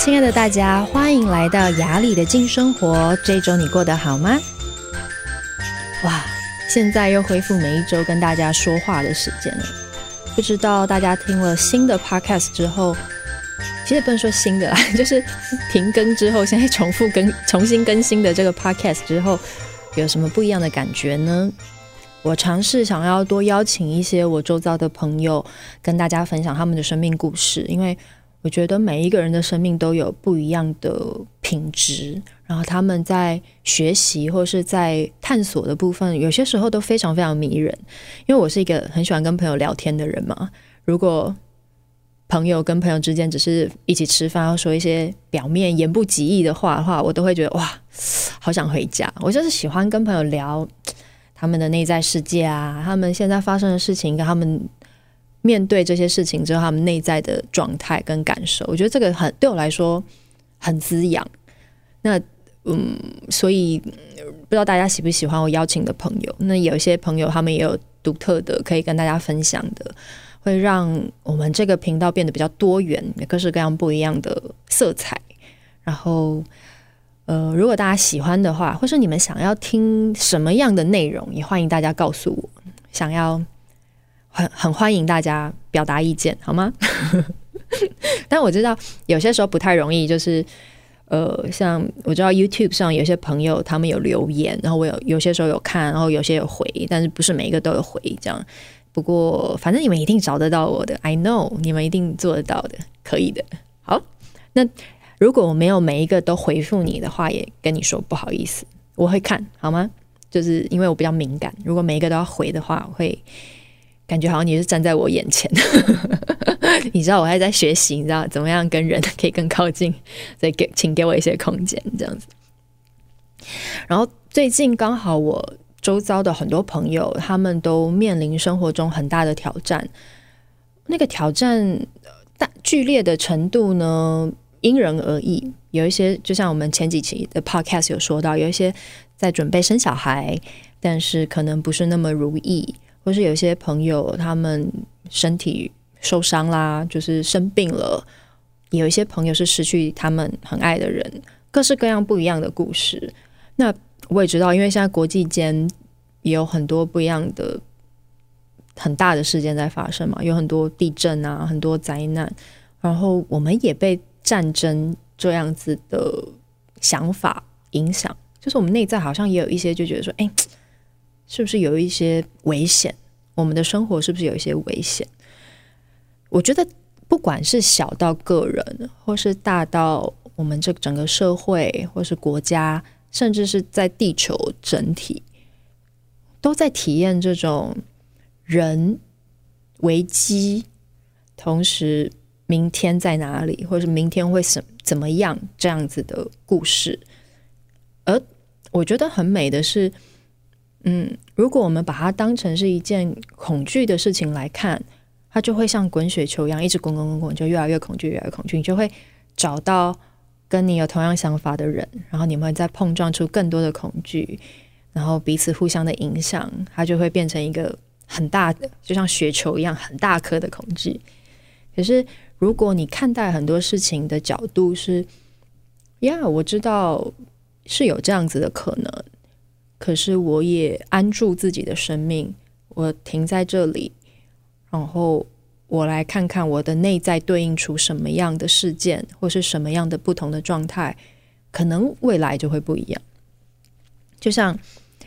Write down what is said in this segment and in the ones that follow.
亲爱的大家，欢迎来到雅里的静生活。这一周你过得好吗？哇，现在又恢复每一周跟大家说话的时间了。不知道大家听了新的 podcast 之后，其实也不能说新的啦，就是停更之后，现在重新更新的这个 podcast 之后，有什么不一样的感觉呢？我尝试想要多邀请一些我周遭的朋友，跟大家分享他们的生命故事，因为我觉得每一个人的生命都有不一样的品质，然后他们在学习或是在探索的部分，有些时候都非常非常迷人。因为我是一个很喜欢跟朋友聊天的人嘛，如果朋友跟朋友之间只是一起吃饭，要说一些表面言不及义的话，我都会觉得哇，好想回家。我就是喜欢跟朋友聊他们的内在世界啊，他们现在发生的事情，跟他们面对这些事情之后他们内在的状态跟感受，我觉得这个对我来说很滋养。那所以不知道大家喜不喜欢我邀请的朋友，那有一些朋友他们也有独特的可以跟大家分享的，会让我们这个频道变得比较多元，各式各样不一样的色彩。然后如果大家喜欢的话，或是你们想要听什么样的内容，也欢迎大家告诉我，想要很欢迎大家表达意见，好吗？但我知道有些时候不太容易，就是像我知道 YouTube 上有些朋友他们有留言，然后我有些时候有看，然后有些有回，但是不是每一个都有回这样。不过反正你们一定找得到我的 I know 你们一定做得到的，可以的。好，那如果我没有每一个都回复你的话，也跟你说不好意思，我会看，好吗？就是因为我比较敏感，如果每一个都要回的话，我会感觉好像你是站在我眼前你知道我还在学习，你知道怎么样跟人可以更靠近，所以请给我一些空间这样子。然后最近刚好我周遭的很多朋友他们都面临生活中很大的挑战，那个挑战剧烈的程度呢因人而异，有一些就像我们前几期的 podcast 有说到，有一些在准备生小孩，但是可能不是那么如意，或是有些朋友他们身体受伤啦，就是生病了，也有一些朋友是失去他们很爱的人，各式各样不一样的故事。那我也知道，因为现在国际间也有很多不一样的很大的事件在发生嘛，有很多地震啊，很多灾难，然后我们也被战争这样子的想法影响，就是我们内在好像也有一些就觉得说，是不是有一些危险，我们的生活是不是有一些危险。我觉得不管是小到个人，或是大到我们这整个社会，或是国家，甚至是在地球整体，都在体验这种人危机，同时明天在哪里，或是明天会怎么样这样子的故事。而我觉得很美的是如果我们把它当成是一件恐惧的事情来看，它就会像滚雪球一样一直滚，就越来越恐惧，越来越恐惧。你就会找到跟你有同样想法的人，然后你们再碰撞出更多的恐惧，然后彼此互相的影响，它就会变成一个很大的，就像雪球一样很大颗的恐惧。可是如果你看待很多事情的角度是我知道是有这样子的可能，可是我也安住自己的生命，我停在这里，然后我来看看我的内在对应出什么样的事件，或是什么样的不同的状态，可能未来就会不一样。就像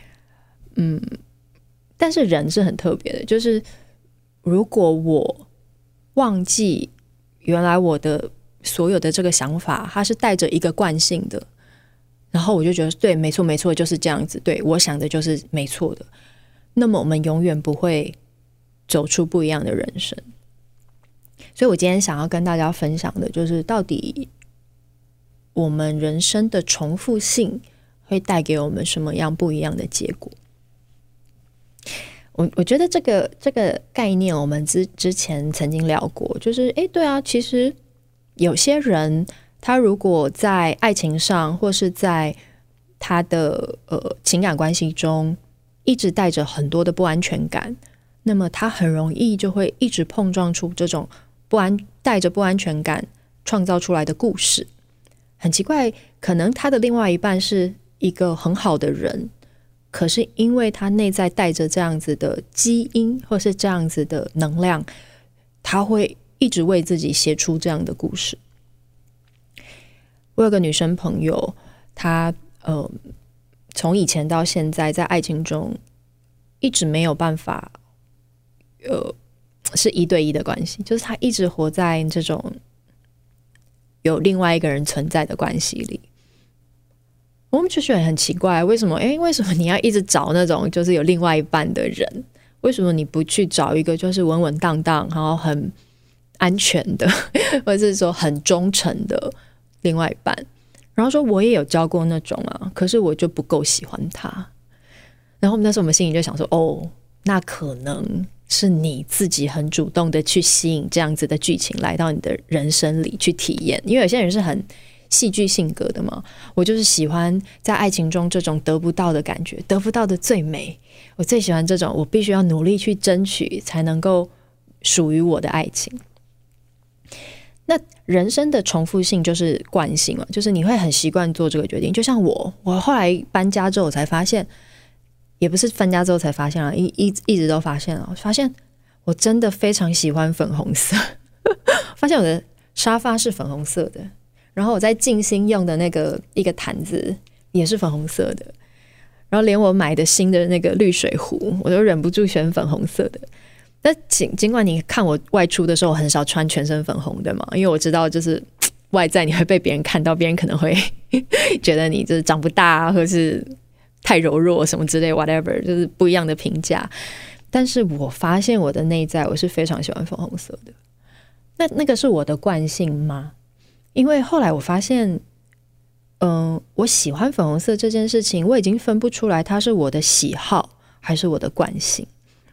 但是人是很特别的，就是如果我忘记原来我的所有的这个想法它是带着一个惯性的，然后我就觉得对，没错就是这样子，对，我想的就是没错的，那么我们永远不会走出不一样的人生。所以我今天想要跟大家分享的就是到底我们人生的重复性会带给我们什么样不一样的结果。我觉得这个概念我们之前曾经聊过，就是对啊，其实有些人他如果在爱情上或是在他的情感关系中一直带着很多的不安全感，那么他很容易就会一直碰撞出这种带着不安全感创造出来的故事。 很奇怪，可能他的另外一半是一个很好的人，可是因为他内在带着这样子的基因或是这样子的能量，他会一直为自己写出这样的故事。我有个女生朋友，她从以前到现在在爱情中一直没有办法是一对一的关系，就是她一直活在这种有另外一个人存在的关系里。我们就觉得很奇怪，为什么你要一直找那种就是有另外一半的人？为什么你不去找一个就是稳稳当当然后很安全的或者是说很忠诚的另外一半？然后说我也有交过那种啊，可是我就不够喜欢他。然后那时候我们心里就想说，哦，那可能是你自己很主动的去吸引这样子的剧情来到你的人生里去体验。因为有些人是很戏剧性格的嘛，我就是喜欢在爱情中这种得不到的感觉，得不到的最美，我最喜欢这种我必须要努力去争取才能够属于我的爱情。那人生的重复性就是惯性嘛，就是你会很习惯做这个决定。就像我后来搬家之后才发现，也不是搬家之后才发现啊，一直都发现了，发现我真的非常喜欢粉红色发现我的沙发是粉红色的，然后我在静心用的那个一个毯子也是粉红色的，然后连我买的新的那个滤水壶我都忍不住选粉红色的。那尽管你看我外出的时候我很少穿全身粉红的嘛，因为我知道就是外在你会被别人看到，别人可能会觉得你就是长不大或是太柔弱什么之类 whatever， 就是不一样的评价。但是我发现我的内在我是非常喜欢粉红色的。那个是我的惯性吗？因为后来我发现我喜欢粉红色这件事情我已经分不出来它是我的喜好还是我的惯性。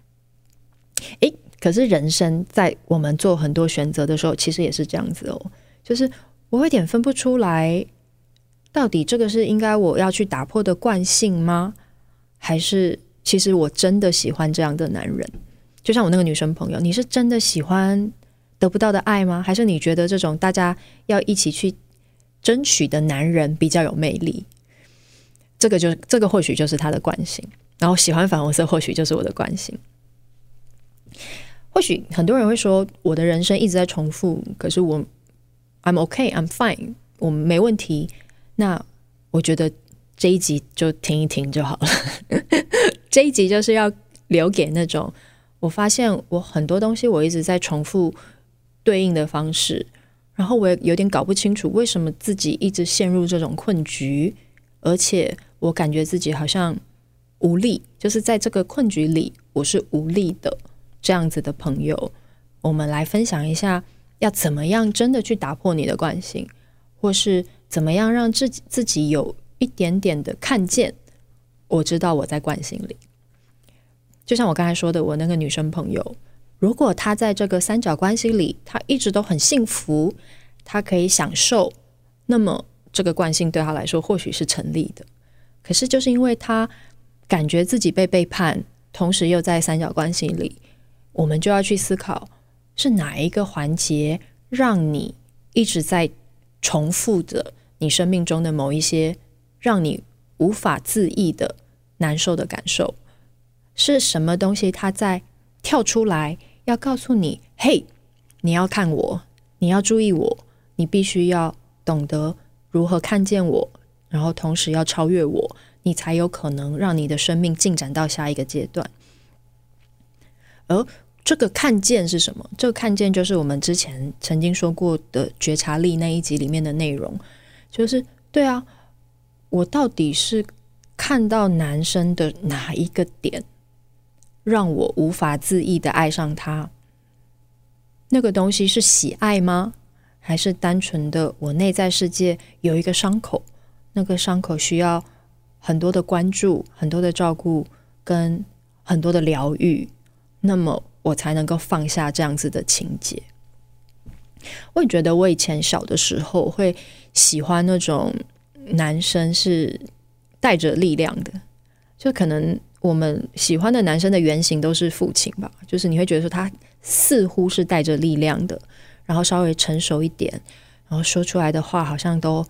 可是人生在我们做很多选择的时候其实也是这样子哦，就是我有点分不出来到底这个是应该我要去打破的惯性吗？还是其实我真的喜欢这样的男人？就像我那个女生朋友，你是真的喜欢得不到的爱吗？还是你觉得这种大家要一起去争取的男人比较有魅力？这个或许就是他的惯性，然后喜欢粉红色或许就是我的惯性。或许很多人会说我的人生一直在重复，可是I'm okay, I'm fine， 我没问题。那我觉得这一集就听一听就好了这一集就是要留给那种我发现我很多东西我一直在重复对应的方式，然后我也有点搞不清楚为什么自己一直陷入这种困局，而且我感觉自己好像无力，就是在这个困局里我是无力的。这样子的朋友，我们来分享一下要怎么样真的去打破你的惯性，或是怎么样让自己有一点点的看见我知道我在惯性里。就像我刚才说的，我那个女生朋友，如果她在这个三角关系里她一直都很幸福，她可以享受，那么这个惯性对她来说或许是成立的。可是就是因为她感觉自己被背叛，同时又在三角关系里，我们就要去思考是哪一个环节让你一直在重复着你生命中的某一些让你无法自抑的难受的感受，是什么东西它在跳出来要告诉你，嘿，你要看我，你要注意我，你必须要懂得如何看见我，然后同时要超越我，你才有可能让你的生命进展到下一个阶段。而这个看见是什么？这个看见就是我们之前曾经说过的觉察力那一集里面的内容，就是对啊，我到底是看到男生的哪一个点让我无法自抑的爱上他？那个东西是喜爱吗？还是单纯的我内在世界有一个伤口，那个伤口需要很多的关注，很多的照顾跟很多的疗愈，那么我才能够放下这样子的情节。我也觉得我以前小的时候会喜欢那种男生是带着力量的，就可能我们喜欢的男生的原型都是父亲吧，就是你会觉得说他似乎是带着力量的，然后稍微成熟一点，然后说出来的话好像都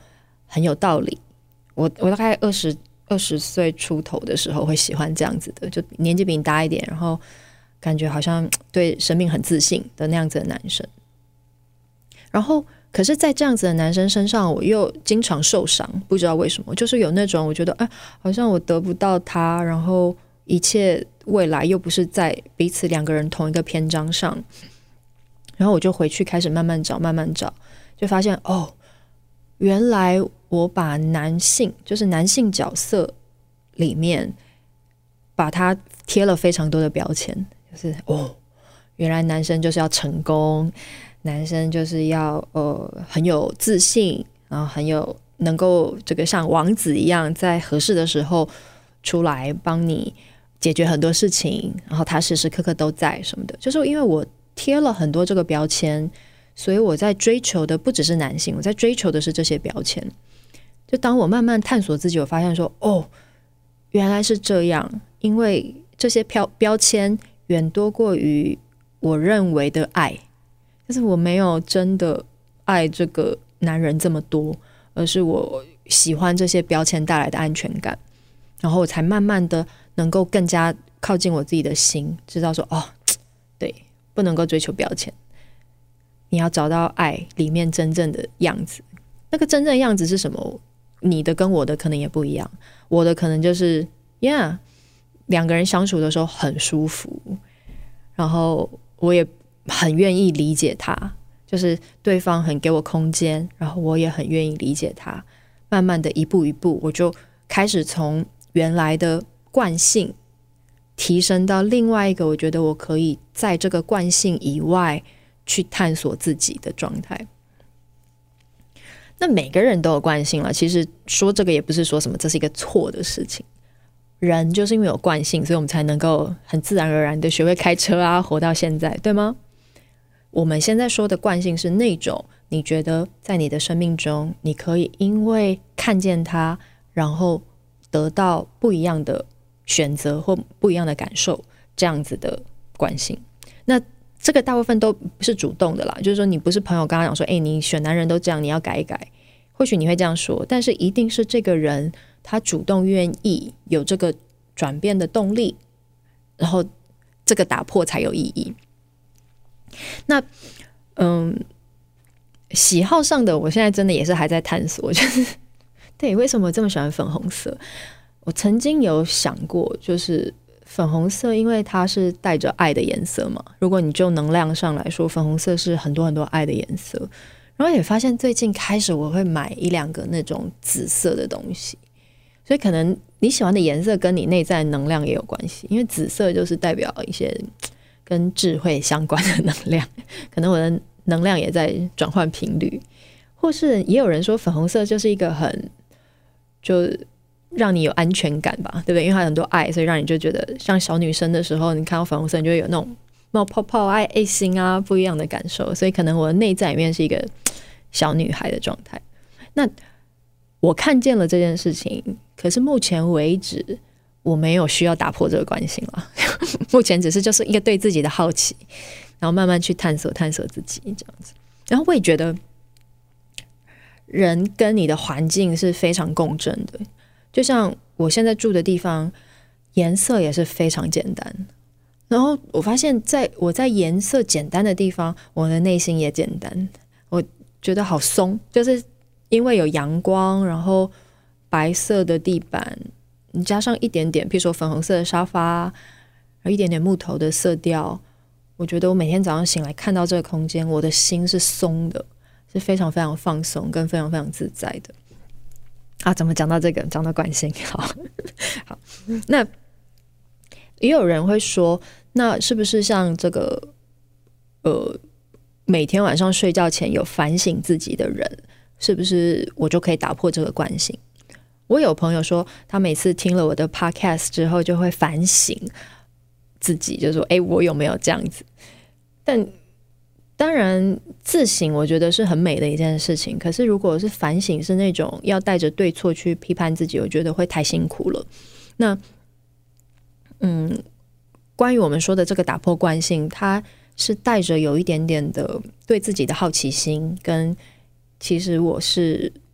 很有道理。我大概20岁出头的时候会喜欢这样子的，就年纪比你大一点，然后感觉好像对生命很自信的那样子的男生。然后可是在这样子的男生身上我又经常受伤，不知道为什么，就是有那种我觉得好像我得不到他，然后一切未来又不是在彼此两个人同一个篇章上，然后我就回去开始慢慢找，就发现原来我把男性就是男性角色里面把他贴了非常多的标签，就是原来男生就是要成功，男生就是要很有自信，然后很有能够这个像王子一样在合适的时候出来帮你解决很多事情，然后他时时刻刻都在什么的。就是因为我贴了很多这个标签，所以我在追求的不只是男性，我在追求的是这些标签。就当我慢慢探索自己，我发现说原来是这样，因为这些标签远多过于我认为的爱，就是我没有真的爱这个男人这么多，而是我喜欢这些标签带来的安全感，然后我才慢慢的能够更加靠近我自己的心，知道说对，不能够追求标签，你要找到爱里面真正的样子。那个真正的样子是什么？你的跟我的可能也不一样，我的可能就是两个人相处的时候很舒服，然后我也很愿意理解他，就是对方很给我空间，然后我也很愿意理解他，慢慢的一步一步，我就开始从原来的惯性提升到另外一个我觉得我可以在这个惯性以外去探索自己的状态。那每个人都有惯性了，其实说这个也不是说什么这是一个错的事情，人就是因为有惯性，所以我们才能够很自然而然的学会开车啊，活到现在，对吗？我们现在说的惯性是那种你觉得在你的生命中你可以因为看见它然后得到不一样的选择或不一样的感受，这样子的惯性。那这个大部分都是主动的啦，就是说你不是朋友刚刚讲说你选男人都这样，你要改一改，或许你会这样说，但是一定是这个人他主动愿意有这个转变的动力，然后这个打破才有意义。那喜好上的我现在真的也是还在探索，就是对为什么我这么喜欢粉红色。我曾经有想过，就是粉红色因为它是带着爱的颜色嘛，如果你就能量上来说，粉红色是很多很多爱的颜色。然后也发现最近开始我会买一两个那种紫色的东西，所以可能你喜欢的颜色跟你内在能量也有关系，因为紫色就是代表一些跟智慧相关的能量，可能我的能量也在转换频率。或是也有人说粉红色就是一个就让你有安全感吧，对不对？因为它很多爱，所以让你就觉得像小女生的时候，你看到粉红色你就会有那种冒泡泡爱心啊不一样的感受，所以可能我的内在里面是一个小女孩的状态。那我看见了这件事情，可是目前为止我没有需要打破这个惯性了目前只是就是一个对自己的好奇，然后慢慢去探索自己这样子。然后我也觉得人跟你的环境是非常共振的，就像我现在住的地方颜色也是非常简单，然后我发现我在颜色简单的地方，我的内心也简单，我觉得好松，就是因为有阳光，然后白色的地板，你加上一点点譬如说粉红色的沙发，然后一点点木头的色调，我觉得我每天早上醒来看到这个空间，我的心是松的，是非常非常放松跟非常非常自在的。怎么讲到这个？讲到惯性，好，那也有人会说，那是不是像这个每天晚上睡觉前有反省自己的人，是不是我就可以打破这个惯性？我有朋友说，他每次听了我的 podcast 之后，就会反省自己，就说我有没有这样子？但当然自省我觉得是很美的一件事情，可是如果是反省是那种要带着对错去批判自己，我觉得会太辛苦了。那关于我们说的这个打破惯性，它是带着有一点点的对自己的好奇心，跟其实我是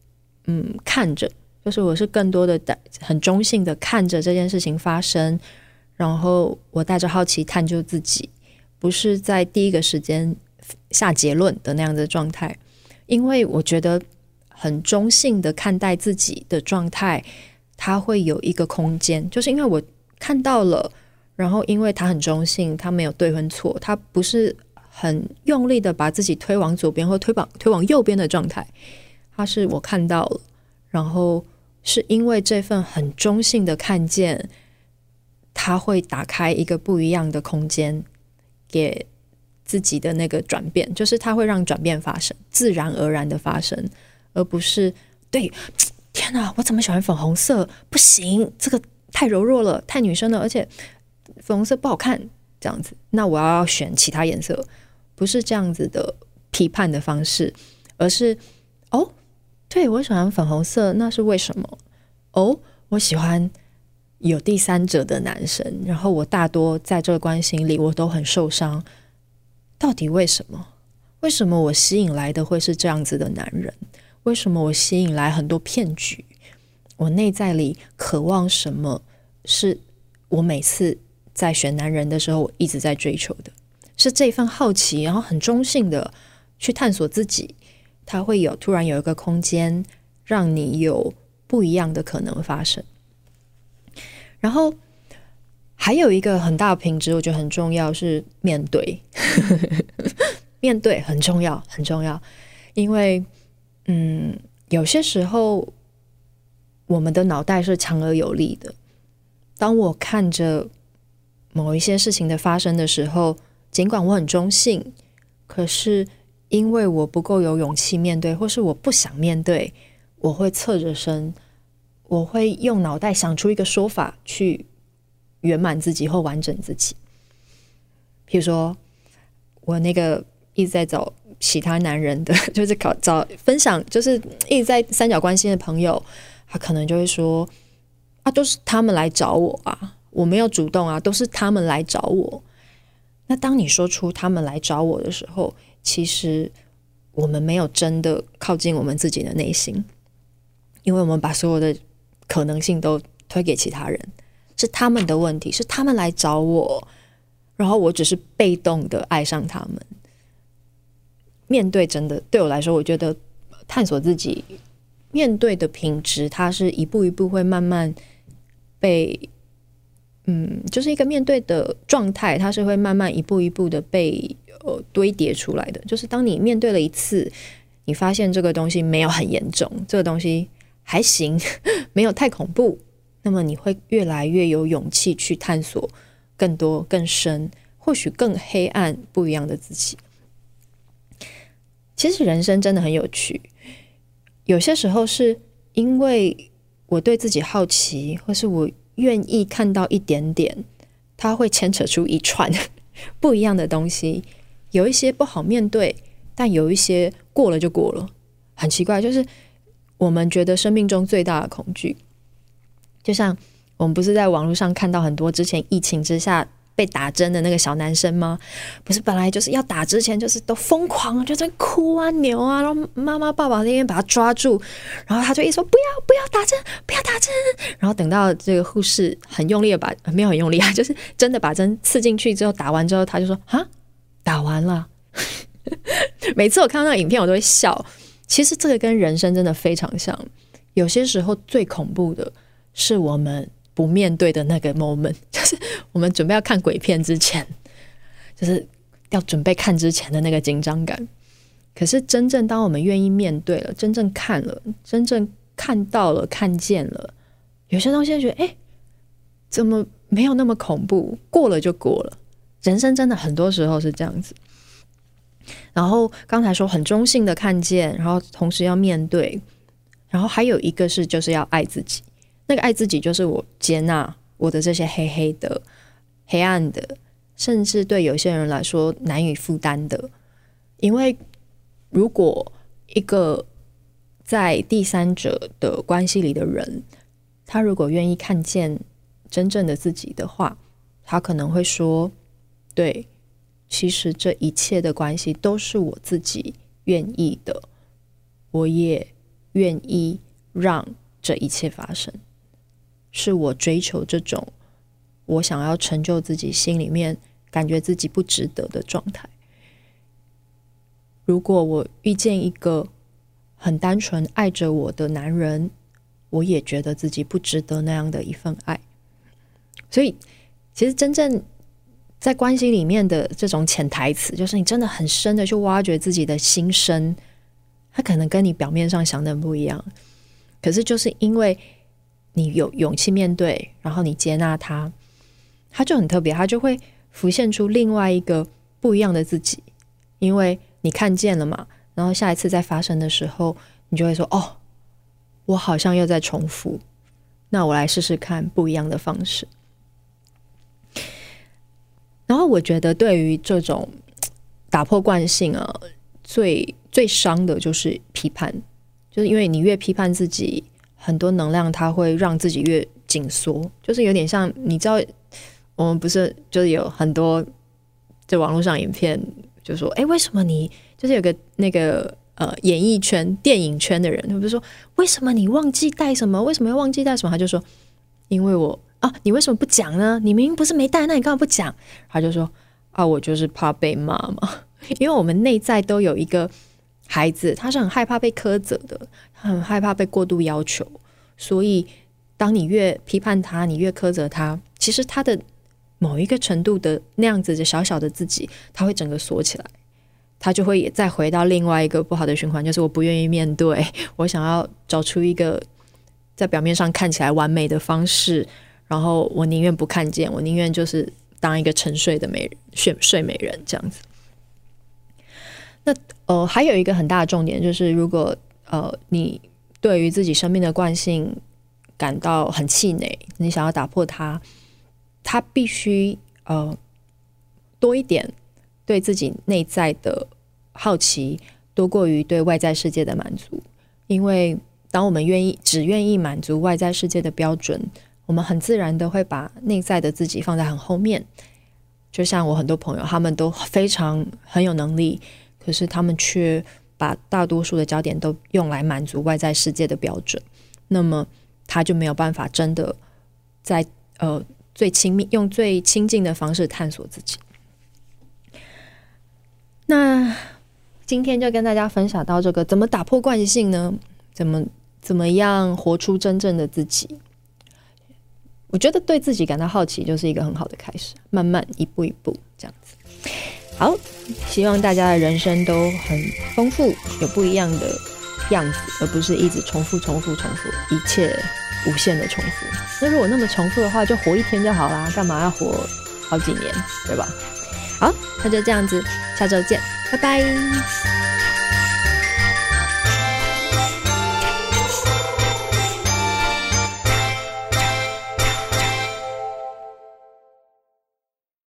看着，就是我是更多的很中性的看着这件事情发生，然后我带着好奇探究自己，不是在第一个时间下结论的那样的状态。因为我觉得很中性的看待自己的状态，它会有一个空间，就是因为我看到了，然后因为它很中性，它没有对跟错，它不是很用力的把自己推往左边或推往右边的状态，它是我看到了，然后是因为这份很中性的看见，它会打开一个不一样的空间给自己的那个转变，就是它会让转变发生，自然而然的发生，而不是对天哪，我怎么喜欢粉红色？不行，这个太柔弱了，太女生了，而且粉红色不好看，这样子，那我要选其他颜色，不是这样子的批判的方式，而是对，我喜欢粉红色，那是为什么？我喜欢有第三者的男生，然后我大多在这个关系里我都很受伤，到底为什么？为什么我吸引来的会是这样子的男人？为什么我吸引来很多骗局？我内在里渴望什么？是我每次在选男人的时候我一直在追求的，是这份好奇，然后很中性的去探索自己，它会突然有一个空间让你有不一样的可能发生。然后还有一个很大的品质我觉得很重要，是面对面对很重要很重要，因为有些时候我们的脑袋是强而有力的，当我看着某一些事情的发生的时候，尽管我很中性，可是因为我不够有勇气面对，或是我不想面对，我会侧着身，我会用脑袋想出一个说法去圆满自己或完整自己。比如说我那个一直在找其他男人的，就是找分享，就是一直在三角关系的朋友，他可能就会说都是他们来找我啊，我没有主动啊，都是他们来找我。那当你说出他们来找我的时候，其实我们没有真的靠近我们自己的内心，因为我们把所有的可能性都推给其他人，是他们的问题，是他们来找我，然后我只是被动的爱上他们。面对真的对我来说，我觉得探索自己面对的品质，它是一步一步会慢慢被就是一个面对的状态，它是会慢慢一步一步的被堆叠出来的。就是当你面对了一次，你发现这个东西没有很严重，这个东西还行，没有太恐怖，那么你会越来越有勇气去探索更多更深，或许更黑暗不一样的自己。其实人生真的很有趣，有些时候是因为我对自己好奇，或是我愿意看到一点点，它会牵扯出一串不一样的东西。有一些不好面对，但有一些过了就过了。很奇怪，就是我们觉得生命中最大的恐惧，就像我们不是在网络上看到很多之前疫情之下被打针的那个小男生吗？不是本来就是要打之前就是都疯狂就在哭啊扭啊，然后妈妈爸爸那边把他抓住，然后他就一直说不要打针，不要打针，然后等到这个护士很用力的没有很用力啊，就是真的把针刺进去之后，打完之后他就说打完了每次我看到那个影片我都会笑。其实这个跟人生真的非常像，有些时候最恐怖的是我们不面对的那个 moment， 就是我们准备要看鬼片之前，就是要准备看之前的那个紧张感。可是真正当我们愿意面对了，真正看了，真正看到了，看见了，有些东西就觉得怎么没有那么恐怖，过了就过了。人生真的很多时候是这样子。然后刚才说很中性的看见，然后同时要面对，然后还有一个是就是要爱自己。那个爱自己就是我接纳我的这些黑黑的黑暗的，甚至对有些人来说难以负担的。因为如果一个在第三者的关系里的人，他如果愿意看见真正的自己的话，他可能会说，对，其实这一切的关系都是我自己愿意的，我也愿意让这一切发生，是我追求这种我想要成就自己心里面感觉自己不值得的状态。如果我遇见一个很单纯爱着我的男人，我也觉得自己不值得那样的一份爱。所以其实真正在关系里面的这种潜台词，就是你真的很深的去挖掘自己的心声，它可能跟你表面上想的不一样，可是就是因为你有勇气面对，然后你接纳它，它就很特别，它就会浮现出另外一个不一样的自己。因为你看见了嘛，然后下一次再发生的时候，你就会说，哦，我好像又在重复，那我来试试看不一样的方式。然后我觉得对于这种打破惯性啊，最伤的就是批判，就是因为你越批判自己，很多能量它会让自己越紧缩，就是有点像，你知道我们不是就是有很多在网络上影片就说，为什么你就是有个那个演艺圈电影圈的人，他就说为什么你忘记带什么，为什么要忘记带什么，他就说因为我你为什么不讲呢？你明明不是没带，那你干嘛不讲？他就说我就是怕被骂嘛。因为我们内在都有一个孩子，他是很害怕被苛责的，他很害怕被过度要求，所以当你越批判他，你越苛责他，其实他的某一个程度的那样子的小小的自己，他会整个锁起来，他就会也再回到另外一个不好的循环，就是我不愿意面对，我想要找出一个在表面上看起来完美的方式，然后我宁愿不看见，我宁愿就是当一个沉睡的睡美人这样子。那还有一个很大的重点就是，如果你对于自己生命的惯性感到很气馁，你想要打破它，它必须多一点对自己内在的好奇，多过于对外在世界的满足。因为当我们只愿意满足外在世界的标准，我们很自然的会把内在的自己放在很后面。就像我很多朋友，他们都很有能力，可是他们却把大多数的焦点都用来满足外在世界的标准，那么他就没有办法真的在用最亲近的方式探索自己。那今天就跟大家分享到这个，怎么打破惯性呢？怎么样活出真正的自己？我觉得对自己感到好奇就是一个很好的开始，慢慢一步一步这样子。好，希望大家的人生都很丰富，有不一样的样子，而不是一直重复，一切无限的重复。那如果那么重复的话，就活一天就好啦，干嘛要活好几年，对吧？好，那就这样子，下周见，拜拜。